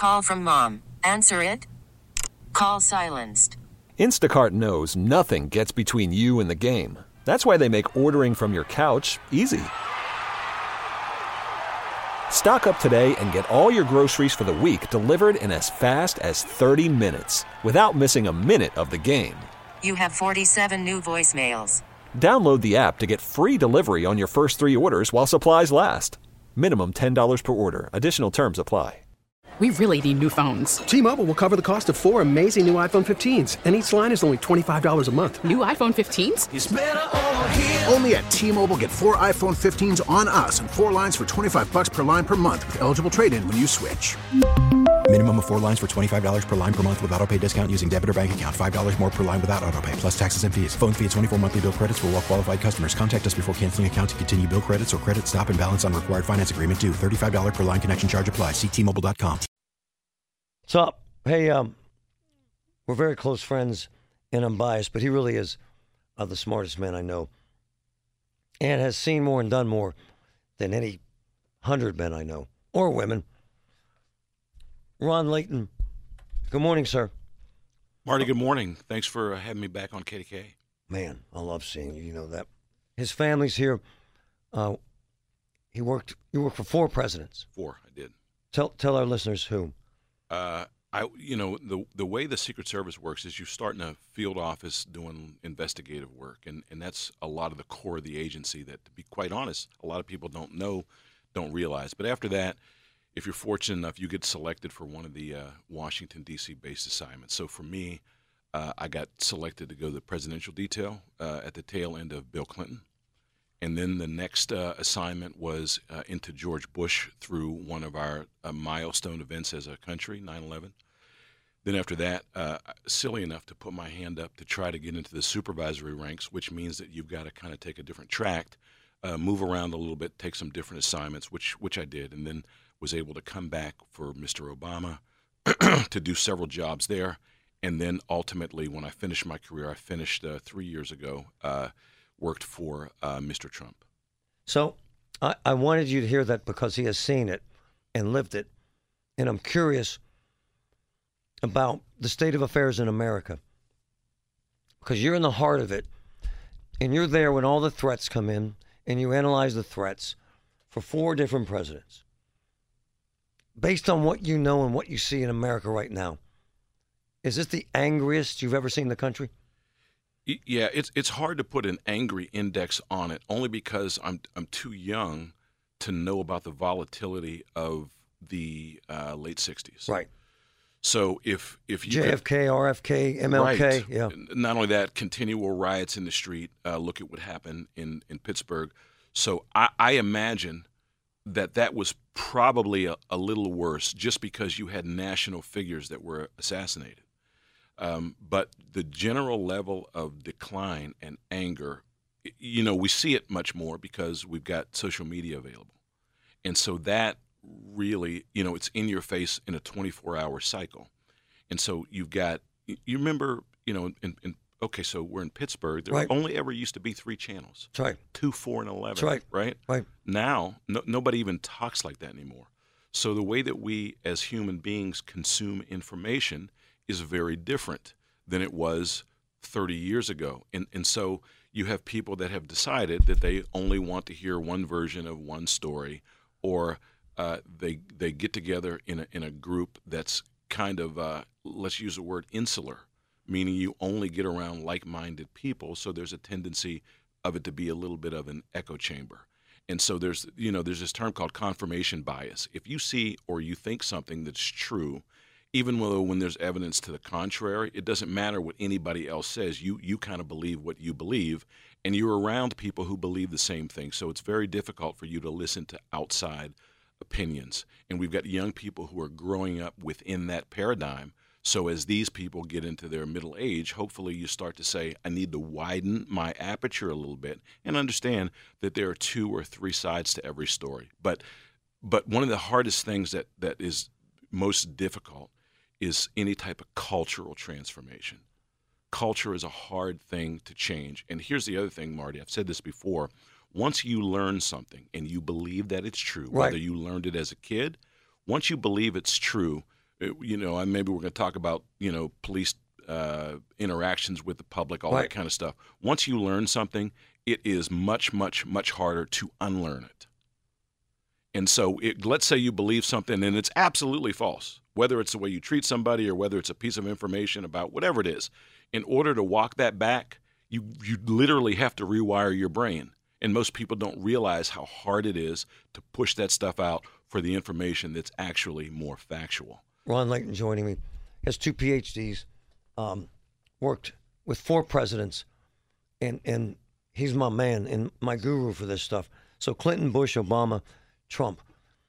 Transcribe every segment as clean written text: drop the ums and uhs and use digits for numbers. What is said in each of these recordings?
Call from mom. Answer it. Call silenced. Instacart knows nothing gets between you and the game. That's why they make ordering from your couch easy. Stock up today and get all your groceries for the week delivered in as fast as 30 minutes without missing a minute of the game. You have 47 new voicemails. Download the app to get free delivery on your first 3 orders while supplies last. Minimum $10 per order. Additional terms apply. We really need new phones. T-Mobile will cover the cost of 4 amazing new iPhone 15s, and each line is only $25 a month. New iPhone 15s? It's better over here. Only at T-Mobile, get 4 iPhone 15s on us and 4 lines for $25 per line per month with eligible trade-in when you switch. Minimum of 4 lines for $25 per line per month with autopay discount using debit or bank account. $5 more per line without autopay, plus taxes and fees. Phone fee at 24 monthly bill credits for well-qualified customers. Contact us before canceling account to continue bill credits or credit stop and balance on required finance agreement due. $35 per line connection charge applies. See T-Mobile.com. What's up? Hey, we're very close friends, and I'm biased, but he really is the smartest man I know and has seen more and done more than any 100 men I know, or women. Ron Layton, good morning, sir. Marty, good morning. Thanks for having me back on KDK. Man, I love seeing you. You know that. His family's here. You worked for 4 presidents. 4, I did. Tell our listeners who. The way the Secret Service works is you start in a field office doing investigative work, and that's a lot of the core of the agency that, to be quite honest, a lot of people don't realize. But after that, if you're fortunate enough, you get selected for one of the Washington, D.C. based assignments. So for me, I got selected to go to the presidential detail at the tail end of Bill Clinton. And then the next assignment was into George Bush through one of our milestone events as a country, 9/11. Then after that, silly enough to put my hand up to try to get into the supervisory ranks, which means that you've got to kind of take a different track, move around a little bit, take some different assignments, which I did, and then was able to come back for Mr. Obama to do several jobs there. And then ultimately, when I finished my career, I finished 3 years ago, worked for Mr. Trump. So I wanted you to hear that because he has seen it and lived it. And I'm curious about the state of affairs in America. Because you're in the heart of it. And you're there when all the threats come in. And you analyze the threats for 4 different presidents. Based on what you know and what you see in America right now, is this the angriest you've ever seen the country? Yeah, it's hard to put an angry index on it, only because I'm too young to know about the volatility of the late 60s. Right. So if you JFK, RFK, MLK, right, yeah. Not only that, continual riots in the street. Look at what happened in Pittsburgh. So I imagine that was probably a little worse, just because you had national figures that were assassinated. But the general level of decline and anger, we see it much more because we've got social media available. And so that really, it's in your face in a 24-hour cycle. And so you remember, okay, so we're in Pittsburgh. There only ever used to be 3 channels. That's right. 2, 4, and 11. That's right. Right? Right. Now, nobody even talks like that anymore. So the way that we as human beings consume information is very different than it was 30 years ago. And so you have people that have decided that they only want to hear one version of one story, or they get together in a group that's kind of, let's use the word insular, meaning you only get around like-minded people, so there's a tendency of it to be a little bit of an echo chamber. And so there's this term called confirmation bias. If you see or you think something that's true, even when there's evidence to the contrary, it doesn't matter what anybody else says. You kind of believe what you believe, and you're around people who believe the same thing. So it's very difficult for you to listen to outside opinions. And we've got young people who are growing up within that paradigm. So as these people get into their middle age, hopefully you start to say, I need to widen my aperture a little bit and understand that there are 2 or 3 sides to every story. But one of the hardest things that is most difficult is any type of cultural transformation. Culture is a hard thing to change. And here's the other thing, Marty. I've said this before. Once you learn something and you believe that it's true, whether you learned it as a kid, once you believe it's true, maybe we're going to talk about, police interactions with the public, all Right. that kind of stuff. Once you learn something, it is much, much, much harder to unlearn it. And so let's say you believe something and it's absolutely false, whether it's the way you treat somebody or whether it's a piece of information about whatever it is. In order to walk that back, you literally have to rewire your brain. And most people don't realize how hard it is to push that stuff out for the information that's actually more factual. Ron Layton joining me. Has 2 PhDs, worked with 4 presidents, and he's my man and my guru for this stuff. So Clinton, Bush, Obama, Trump,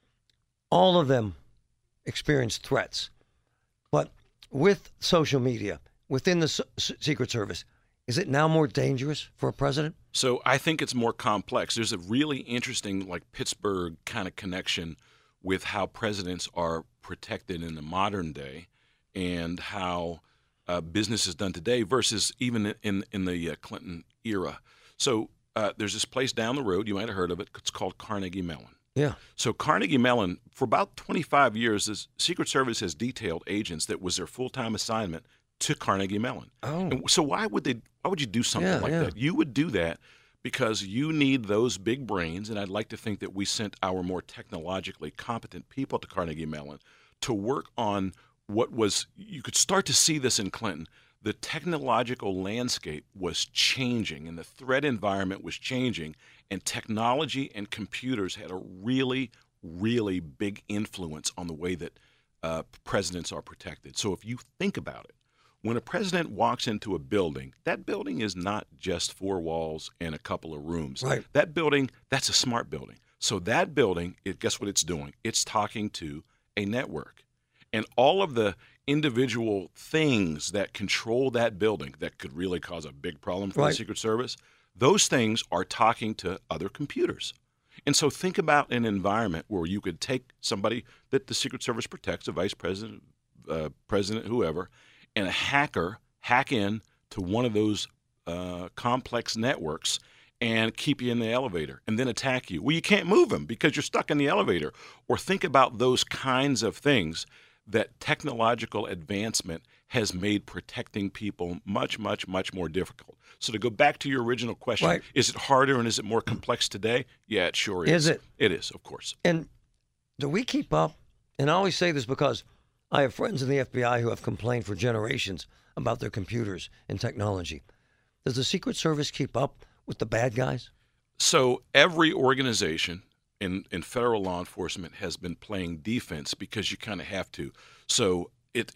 all of them experienced threats. But with social media, within the Secret Service, is it now more dangerous for a president? So I think it's more complex. There's a really interesting, like, Pittsburgh kind of connection with how presidents are protected in the modern day and how business is done today versus even in the Clinton era. So there's this place down the road, you might have heard of it, it's called Carnegie Mellon. Yeah. So Carnegie Mellon, for about 25 years, the Secret Service has detailed agents that was their full-time assignment to Carnegie Mellon. Oh. And so why would you do something like that? You would do that because you need those big brains, and I'd like to think that we sent our more technologically competent people to Carnegie Mellon to work on what was, you could start to see this in Clinton, the technological landscape was changing and the threat environment was changing, and technology and computers had a really, really big influence on the way that presidents are protected. So if you think about it, when a president walks into a building, that building is not just 4 walls and a couple of rooms. Right. That building, that's a smart building. So that building, guess what it's doing? It's talking to a network. And all of the individual things that control that building that could really cause a big problem for Right. the Secret Service, those things are talking to other computers. And so think about an environment where you could take somebody that the Secret Service protects, a vice president, president, whoever, and a hacker hack in to one of those complex networks and keep you in the elevator and then attack you. Well, you can't move them because you're stuck in the elevator. Or think about those kinds of things that technological advancement has made protecting people much, much, much more difficult. So to go back to your original question, Right. Is it harder and is it more complex today? Yeah, it sure is. Is it? It is, of course. And do we keep up? And I always say this because I have friends in the FBI who have complained for generations about their computers and technology. Does the Secret Service keep up with the bad guys? So every organization in federal law enforcement has been playing defense because you kind of have to. So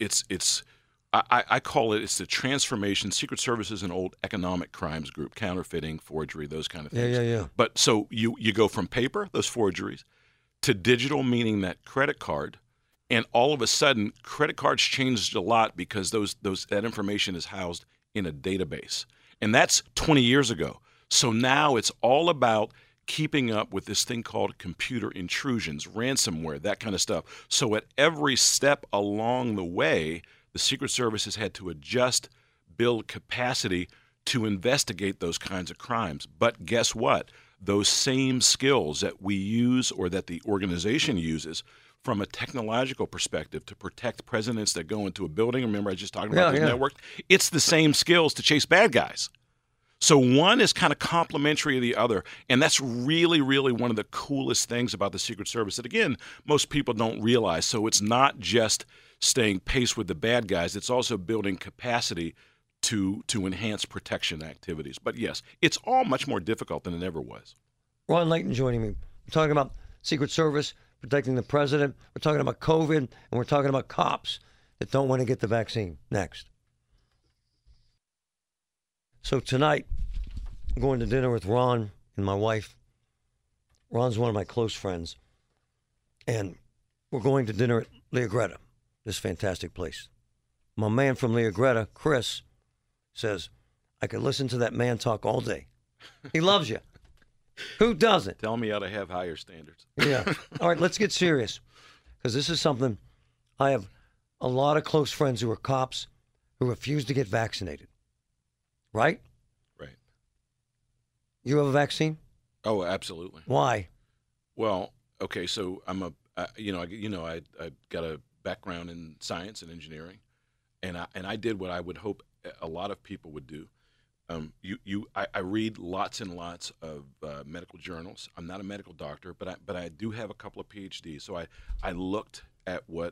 I call it's the transformation. Secret Service is an old economic crimes group, counterfeiting, forgery, those kind of things. Yeah. But so you go from paper, those forgeries, to digital, meaning that credit card, and all of a sudden credit cards changed a lot because that information is housed in a database. And that's 20 years ago. So now it's all about keeping up with this thing called computer intrusions, ransomware, that kind of stuff. So at every step along the way, the Secret Service has had to adjust, build capacity to investigate those kinds of crimes. But guess what? Those same skills that we use or that the organization uses from a technological perspective to protect presidents that go into a building, remember I just talked about those networks, it's the same skills to chase bad guys. So one is kind of complementary of the other, and that's really, really one of the coolest things about the Secret Service that, again, most people don't realize. So it's not just staying pace with the bad guys, it's also building capacity to enhance protection activities. But yes, it's all much more difficult than it ever was. Ron Layton joining me. We're talking about Secret Service, protecting the president. We're talking about COVID, and we're talking about cops that don't want to get the vaccine. Next. So tonight, I'm going to dinner with Ron and my wife. Ron's one of my close friends. And we're going to dinner at Lia Greta, this fantastic place. My man from Lia Greta, Chris, says, I could listen to that man talk all day. He loves you. Who doesn't? Tell me how to have higher standards. Yeah. All right, let's get serious. Because this is something, I have a lot of close friends who are cops who refuse to get vaccinated. Right? Right. You have a vaccine? Oh, absolutely. Why? Well, okay, so I'm I got a background in science and engineering, and I did what I would hope a lot of people would do. I read lots and lots of medical journals. I'm not a medical doctor, but I do have a couple of PhDs. So I looked at what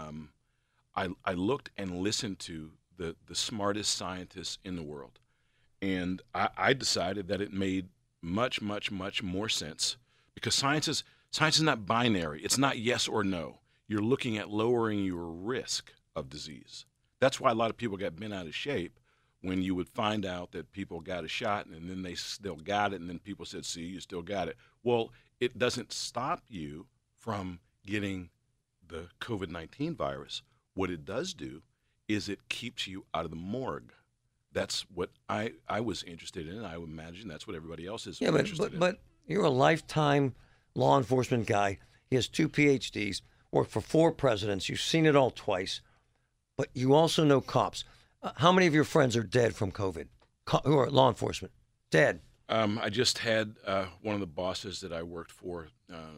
I looked and listened to the smartest scientists in the world, and I decided that it made much more sense, because science is not binary. It's not yes or no. You're looking at lowering your risk of disease. That's why a lot of people got bent out of shape when you would find out that people got a shot and then they still got it, and then people said, see, you still got it. Well, it doesn't stop you from getting the COVID-19 virus. What it does do is it keeps you out of the morgue. That's what I was interested in, and I would imagine that's what everybody else is interested in. But you're a lifetime law enforcement guy. He has 2 PhDs, worked for 4 presidents. You've seen it all twice. But you also know cops. How many of your friends are dead from COVID, who are law enforcement? Dead. I just had one of the bosses that I worked for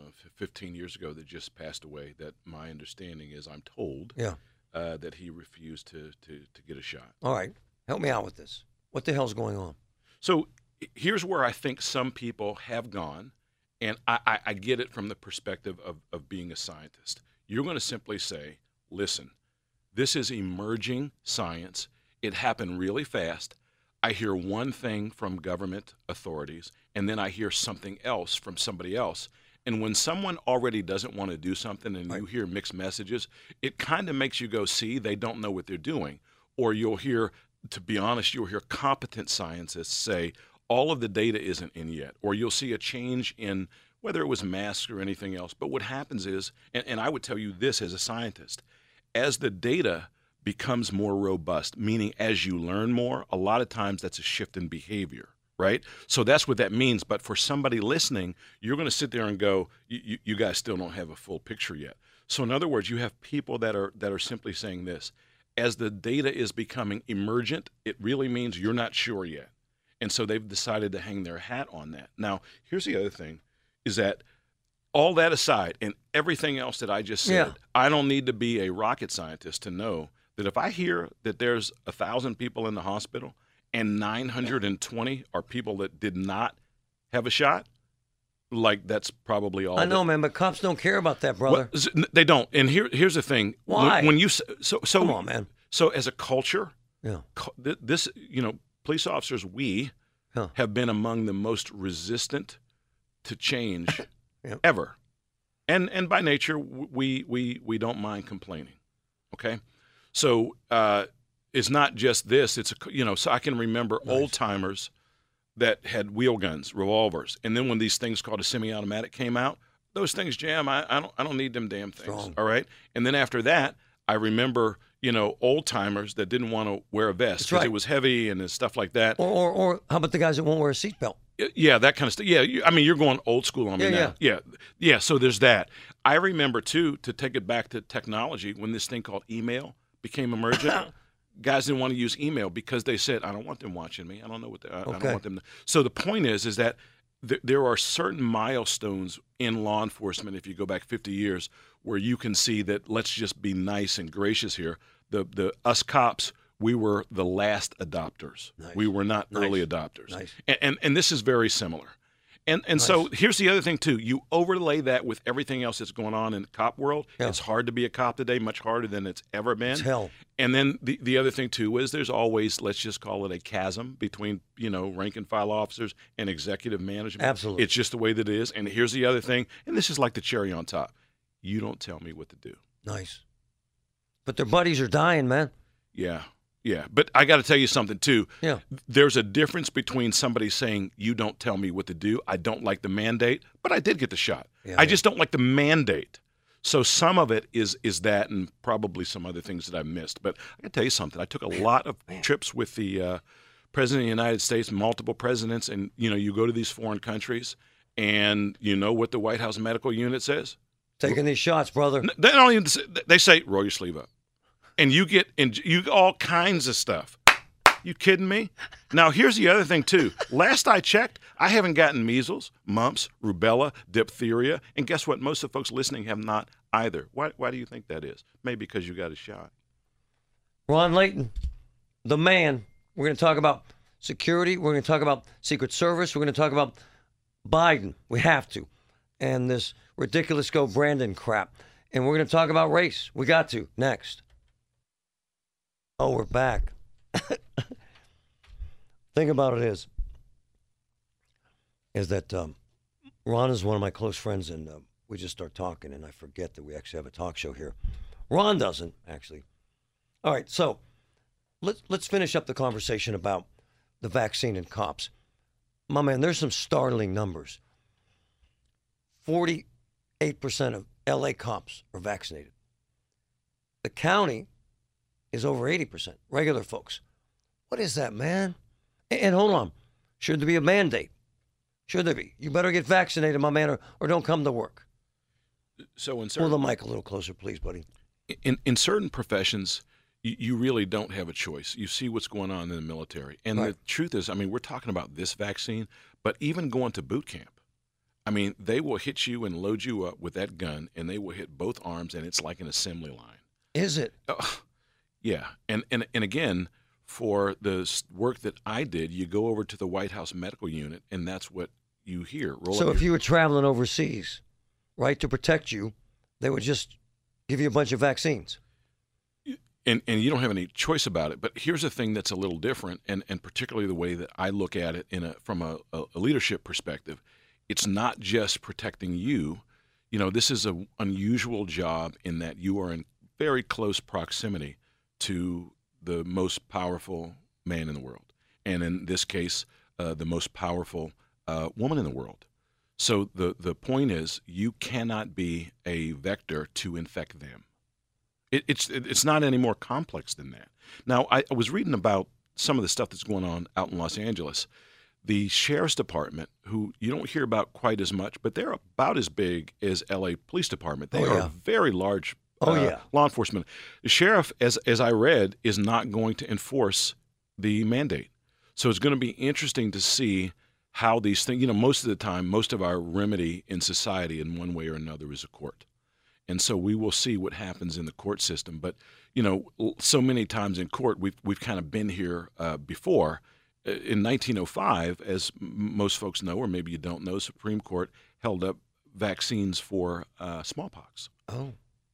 15 years ago that just passed away, that my understanding is, I'm told, that he refused to get a shot. All right. Help me out with this. What the hell's going on? So here's where I think some people have gone, and I get it from the perspective of being a scientist. You're going to simply say, listen, this is emerging science. It happened really fast. I hear one thing from government authorities, and then I hear something else from somebody else. And when someone already doesn't want to do something and you hear mixed messages, it kind of makes you go, see, they don't know what they're doing. Or you'll hear, to be honest, you'll hear competent scientists say, all of the data isn't in yet. Or you'll see a change in whether it was masks or anything else. But what happens is, and I would tell you this as a scientist, as the data becomes more robust, meaning as you learn more, a lot of times that's a shift in behavior, right? So that's what that means. But for somebody listening, you're going to sit there and go, you guys still don't have a full picture yet. So in other words, you have people that are simply saying this. As the data is becoming emergent, it really means you're not sure yet. And so they've decided to hang their hat on that. Now, here's the other thing, is that all that aside and everything else that I just said, I don't need to be a rocket scientist to know that if I hear that there's 1,000 people in the hospital and 920 are people that did not have a shot, like that's probably all. I know, man, but cops don't care about that, brother. Well, they don't. And here's the thing. Why? When you come on, man. So as a culture, Yeah. this, police officers, we have been among the most resistant to change ever. And by nature, we don't mind complaining. Okay? So it's not just this. It's so I can remember old timers that had wheel guns, revolvers, and then when these things called a semi-automatic came out, those things jam. I don't need them damn things. Strong. All right. And then after that, I remember old timers that didn't want to wear a vest because it was heavy and stuff like that. Or how about the guys that won't wear a seatbelt? Yeah, that kind of stuff. Yeah, you're going old school on me now. Yeah. So there's that. I remember too, to take it back to technology, when this thing called email became emergent. Guys didn't want to use email because they said, I don't want them watching me. I don't know what I don't want them to. So the point is that there are certain milestones in law enforcement, if you go back 50 years, where you can see that, let's just be nice and gracious here. Us cops, we were the last adopters. Nice. We were not early adopters. Nice. And this is very similar. And so here's the other thing, too. You overlay that with everything else that's going on in the cop world. Yeah. It's hard to be a cop today, much harder than it's ever been. It's hell. And then the other thing, too, is there's always, let's just call it a chasm between, rank and file officers and executive management. Absolutely. It's just the way that it is. And here's the other thing, and this is like the cherry on top. You don't tell me what to do. Nice. But their buddies are dying, man. Yeah. Yeah, but I got to tell you something, too. Yeah. There's a difference between somebody saying, you don't tell me what to do. I don't like the mandate, but I did get the shot. Yeah, I just don't like the mandate. So some of it is that, and probably some other things that I missed. But I got to tell you something. I took a lot of trips with the President of the United States, multiple presidents, and, you go to these foreign countries, and you know what the White House medical unit says? Taking these shots, brother. They don't even say, they say, roll your sleeve up. And you get all kinds of stuff. You kidding me? Now, here's the other thing, too. Last I checked, I haven't gotten measles, mumps, rubella, diphtheria. And guess what? Most of the folks listening have not either. Why do you think that is? Maybe because you got a shot. Ron Layton, the man. We're going to talk about security. We're going to talk about Secret Service. We're going to talk about Biden. We have to. And this ridiculous Go Brandon crap. And we're going to talk about race. We got to. Next. Oh, we're back. Thing about it is that Ron is one of my close friends, and we just start talking, and I forget that we actually have a talk show here. Ron doesn't, actually. All right, so let's finish up the conversation about the vaccine and cops. My man, there's some startling numbers. 48% of L.A. cops are vaccinated. The county is over 80%, regular folks. What is that, man? And hold on. Should there be a mandate? Should there be? You better get vaccinated, my man, or don't come to work. So in Pull the mic a little closer, please, buddy. In certain professions, you really don't have a choice. You see what's going on in the military. And Right. the truth is, I mean, we're talking about this vaccine, but even going to boot camp, I mean, they will hit you and load you up with that gun, and they will hit both arms, and it's like an assembly line. Is it? Yeah. And again, for the work that I did, you go over to the White House Medical Unit, and that's what you hear. So if you were traveling overseas, right, to protect you, they would just give you a bunch of vaccines. And you don't have any choice about it. But here's a thing that's a little different, and particularly the way that I look at it from a leadership perspective. It's not just protecting you. You know, this is an unusual job in that you are in very close proximity to the most powerful man in the world. And in this case, the most powerful woman in the world. So the point is, you cannot be a vector to infect them. It's not any more complex than that. Now, I was reading about some of the stuff that's going on out in Los Angeles. The sheriff's department, who you don't hear about quite as much, but they're about as big as LA Police Department. They are very large law enforcement. The sheriff, as I read, is not going to enforce the mandate. So it's going to be interesting to see how these things, you know, most of the time, most of our remedy in society in one way or another is a court. And so we will see what happens in the court system. But, you know, so many times in court, we've kind of been here before. In 1905, as most folks know, or maybe you don't know, Supreme Court held up vaccines for smallpox. Oh.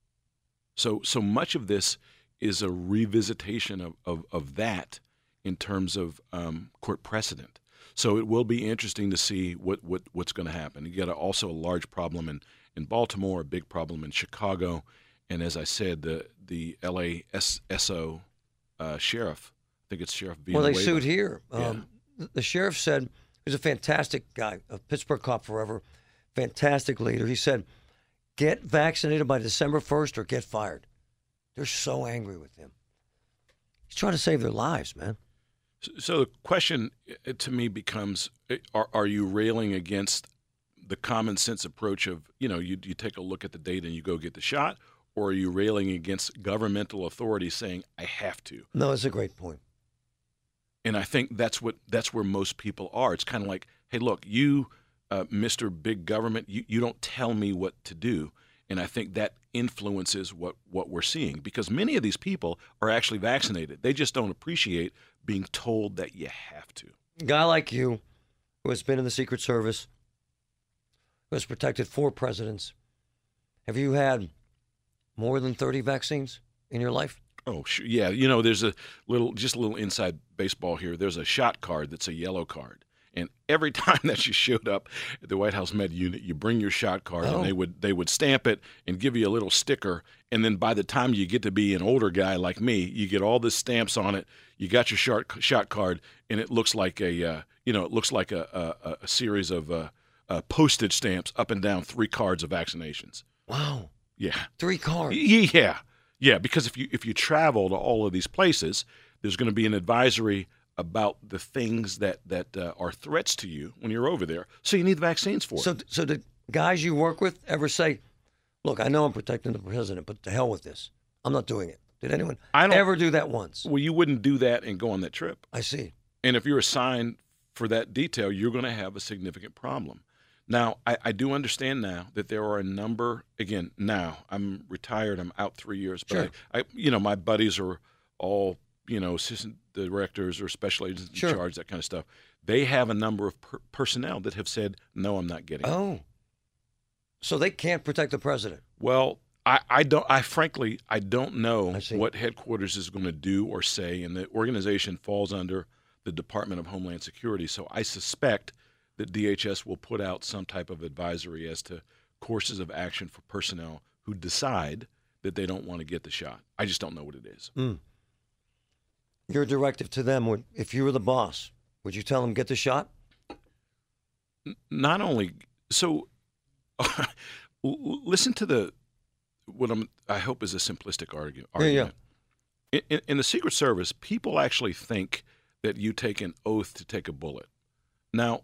So much of this is a revisitation of that in terms of court precedent. So it will be interesting to see what's going to happen. You got also a large problem in Baltimore, a big problem in Chicago, and as I said, the LA SO sheriff, I think it's Sheriff Villanueva. Well, they sued here. Yeah. The sheriff said, he was a fantastic guy, a Pittsburgh cop forever, fantastic leader. He said, get vaccinated by December 1st or get fired. They're so angry with him. He's trying to save their lives, man. So the question to me becomes, are you railing against the common sense approach of, you know, you take a look at the data and you go get the shot, or are you railing against governmental authority saying, I have to? No, it's a great point. And I think that's where most people are. It's kind of like, hey, look, you, Mr. Big Government, you don't tell me what to do. And I think that influences what we're seeing, because many of these people are actually vaccinated. They just don't appreciate being told that you have to. A guy like you, who has been in the Secret Service, who has protected 4 presidents, have you had more than 30 vaccines in your life? Oh, sure. Yeah. You know, there's a little inside baseball here. There's a shot card that's a yellow card. And every time that you showed up at the White House Med Unit, you bring your shot card, and they would stamp it and give you a little sticker. And then by the time you get to be an older guy like me, you get all the stamps on it. You got your shot card, and it looks like a series of postage stamps up and down 3 cards of vaccinations. Wow. Yeah. 3 cards. Yeah. Because if you travel to all of these places, there's going to be an advisory about the things that are threats to you when you're over there. So you need the vaccines for it. So the guys you work with ever say, look, I know I'm protecting the president, but to hell with this. I'm not doing it. Did anyone ever do that once? Well, you wouldn't do that and go on that trip. I see. And if you're assigned for that detail, you're going to have a significant problem. Now, I do understand now that there are a number, again, now I'm retired, I'm out 3 years, but Sure. my buddies are all, assistant directors or special agents in Sure. charge, that kind of stuff. They have a number of personnel that have said, no, I'm not getting it. Oh. So they can't protect the president. Well, I frankly don't know I see. what headquarters is going to do or say, and the organization falls under the Department of Homeland Security. So I suspect that DHS will put out some type of advisory as to courses of action for personnel who decide that they don't want to get the shot. I just don't know what it is. Your directive to them would, if you were the boss, would you tell them get the shot? Not only so, listen to what I hope is a simplistic argument. Yeah. In the Secret Service, people actually think that you take an oath to take a bullet. Now,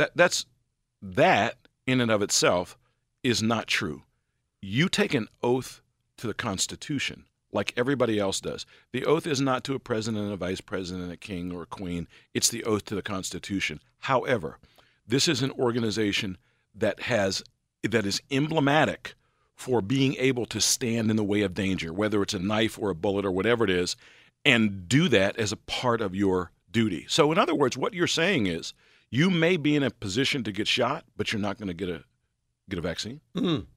that in and of itself is not true. You take an oath to the Constitution like everybody else does. The oath is not to a president, a vice president, a king, or a queen. It's the oath to the Constitution. However, this is an organization that is emblematic for being able to stand in the way of danger, whether it's a knife or a bullet or whatever it is, and do that as a part of your duty. So in other words, what you're saying is you may be in a position to get shot, but you're not going to get a vaccine. Mm.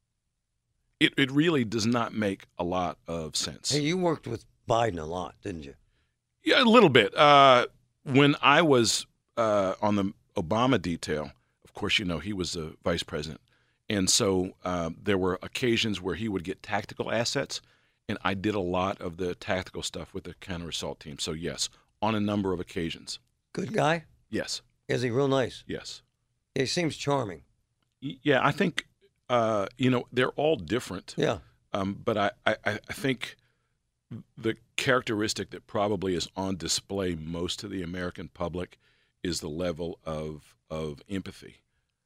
It really does not make a lot of sense. Hey, you worked with Biden a lot, didn't you? Yeah, a little bit. When I was on the Obama detail, of course, he was the vice president. And so there were occasions where he would get tactical assets, and I did a lot of the tactical stuff with the counter-assault team. So, yes, on a number of occasions. Good guy? Yes. Is he real nice? Yes. He seems charming. Yeah, I think, they're all different. Yeah. But I think the characteristic that probably is on display most to the American public is the level of empathy.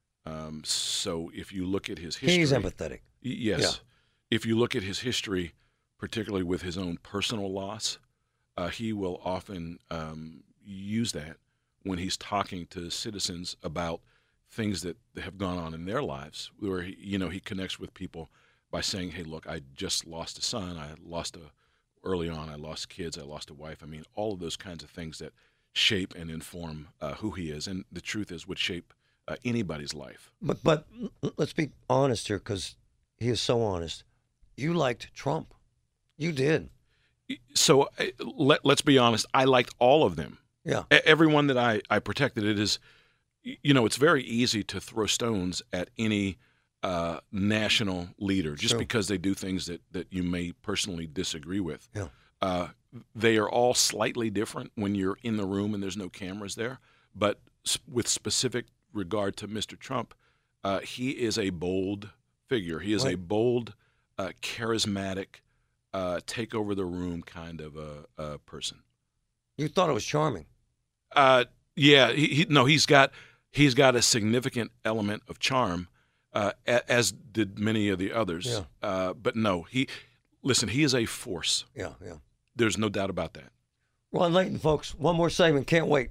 So if you look at his history... He's empathetic. Yes. Yeah. If you look at his history, particularly with his own personal loss, he will often use that when he's talking to citizens about things that have gone on in their lives, where he connects with people by saying, hey, look, I just lost a son. Early on, I lost kids. I lost a wife. I mean, all of those kinds of things that shape and inform who he is. And the truth is would shape anybody's life. But let's be honest here, because he is so honest. You liked Trump. You did. So let's be honest. I liked all of them. Yeah. Everyone that I protected. It is, it's very easy to throw stones at any national leader just Sure. because they do things that you may personally disagree with. Yeah. They are all slightly different when you're in the room and there's no cameras there. But with specific regard to Mr. Trump, he is a bold figure. He is a bold, charismatic, take over the room kind of a person. You thought it was charming. Yeah. He's got a significant element of charm, as did many of the others. Yeah. But no, he is a force. Yeah. There's no doubt about that. Ron Layton, folks, one more segment. Can't wait.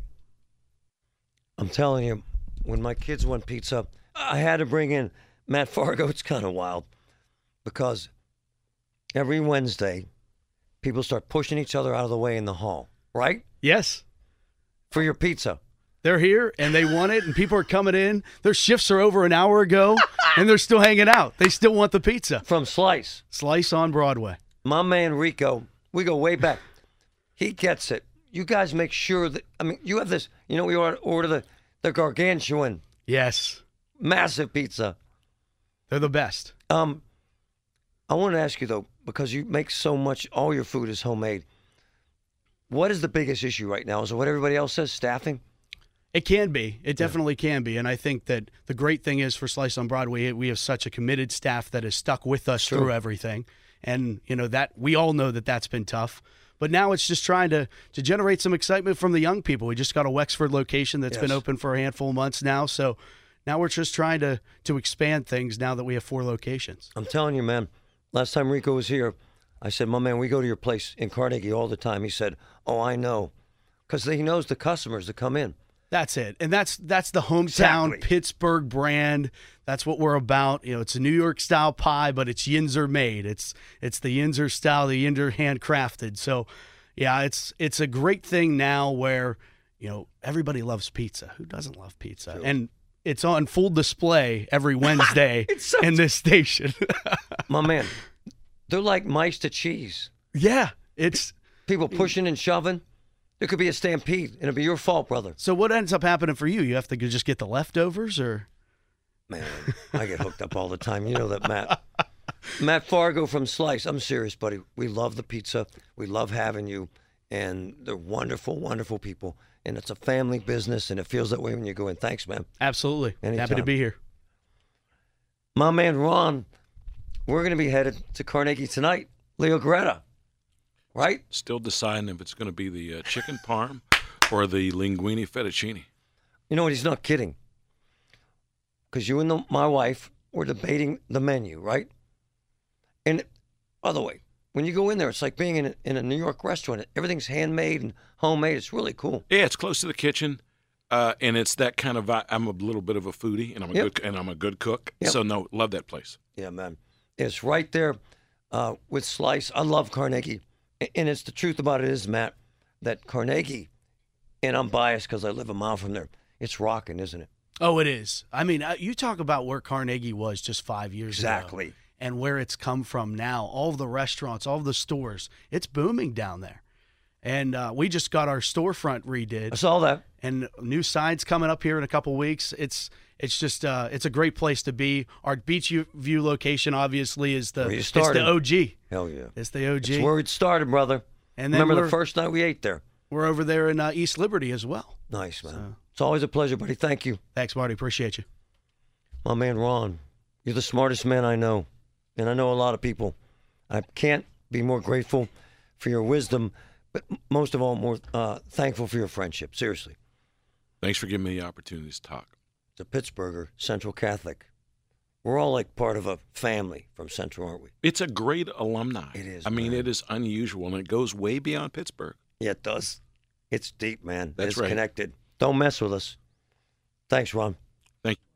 I'm telling you, when my kids want pizza, I had to bring in Matt Fargo. It's kind of wild because every Wednesday, people start pushing each other out of the way in the hall, right? Yes. For your pizza. They're here, and they want it, and people are coming in. Their shifts are over an hour ago, and they're still hanging out. They still want the pizza. From Slice. Slice on Broadway. My man Rico, we go way back. He gets it. You guys make sure that, you have this, we order the gargantuan. Yes. Massive pizza. They're the best. I want to ask you, though, because you make so much, all your food is homemade. What is the biggest issue right now? Is it what everybody else says, staffing? It can be. It definitely can be. And I think that the great thing is for Slice on Broadway, we have such a committed staff that has stuck with us through everything. And, that we all know that that's been tough. But now it's just trying to generate some excitement from the young people. We just got a Wexford location that's been open for a handful of months now. So now we're just trying to expand things now that we have 4 locations. I'm telling you, man, last time Rico was here, I said, my man, we go to your place in Carnegie all the time. He said, oh, I know. Because he knows the customers that come in. That's it. And that's the hometown Exactly. Pittsburgh brand. That's what we're about. You know, it's a New York style pie, but it's Yinzer made. It's the Yinzer style, the Yinzer handcrafted. So, yeah, it's a great thing now where, you know, everybody loves pizza. Who doesn't love pizza? True. And it's on full display every Wednesday in this station. My man, they're like mice to cheese. Yeah, it's People pushing and shoving. There could be a stampede, and it'll be your fault, brother. So what ends up happening for you? You have to just get the leftovers, or? Man, I get hooked up all the time. You know that, Matt. Matt Fargo from Slice. I'm serious, buddy. We love the pizza. We love having you. And they're wonderful, wonderful people. And it's a family business, and it feels that way when you go in. Thanks, man. Absolutely. Anytime. Happy to be here. My man, Ron, we're going to be headed to Carnegie tonight. Leo Greta, right? Still deciding if it's going to be the chicken parm or the linguine fettuccine. You know what? He's not kidding. Because you and my wife were debating the menu, right? And by the way, when you go in there, it's like being in a New York restaurant. Everything's handmade and homemade. It's really cool. Yeah, it's close to the kitchen, and it's that kind of. I'm a little bit of a foodie, and I'm a good cook. Yep. So no, love that place. Yeah, man. It's right there with Slice. I love Carnegie, and it's the truth about it is, Matt, that Carnegie, and I'm biased because I live a mile from there. It's rocking, isn't it? Oh, it is. I mean, you talk about where Carnegie was just 5 years ago. Exactly. And where it's come from now. All of the restaurants, all of the stores. It's booming down there. And we just got our storefront redid. I saw that. And new signs coming up here in a couple weeks. It's just it's a great place to be. Our Beachview location obviously is Where you it's started. the OG. Hell yeah. It's the OG. It's where it started, brother. And then remember the first night we ate there? We're over there in East Liberty as well. Nice, man. So- It's always a pleasure, buddy. Thank you. Thanks, Marty. Appreciate you. My man, Ron, you're the smartest man I know. And I know a lot of people. I can't be more grateful for your wisdom, but most of all, more thankful for your friendship. Seriously. Thanks for giving me the opportunity to talk. It's a Pittsburgher, Central Catholic. We're all like part of a family from Central, aren't we? It's a great alumni. It is, I mean, man. it is unusual, and it goes way beyond Pittsburgh. Yeah, it does. It's deep, man. That's it's right. connected. Don't mess with us. Thanks, Ron. Thank you.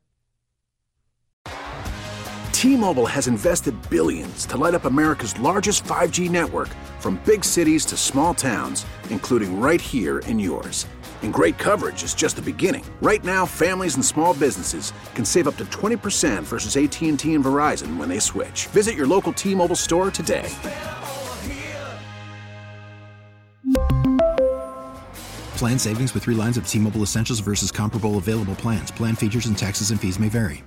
T-Mobile has invested billions to light up America's largest 5G network, from big cities to small towns, including right here in yours. And great coverage is just the beginning. Right now, families and small businesses can save up to 20% versus AT&T and Verizon when they switch. Visit your local T-Mobile store today. Plan savings with 3 lines of T-Mobile Essentials versus comparable available plans. Plan features and taxes and fees may vary.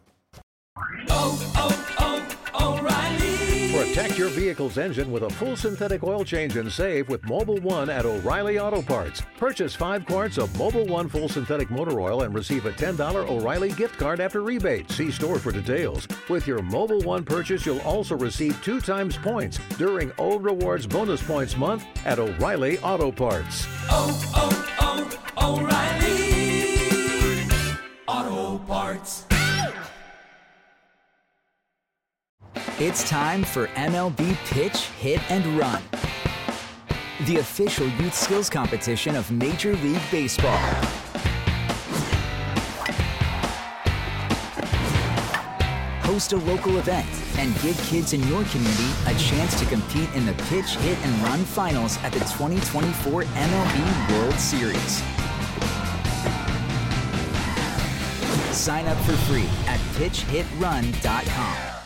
Protect your vehicle's engine with a full synthetic oil change and save with Mobile One at O'Reilly Auto Parts. Purchase 5 quarts of Mobile One full synthetic motor oil and receive a $10 O'Reilly gift card after rebate. See store for details. With your Mobile One purchase, you'll also receive 2 times points during O Rewards Bonus Points Month at O'Reilly Auto Parts. O'Reilly Auto Parts. It's time for MLB Pitch, Hit, and Run, the official youth skills competition of Major League Baseball. Host a local event and give kids in your community a chance to compete in the Pitch, Hit, and Run finals at the 2024 MLB World Series. Sign up for free at pitchhitrun.com.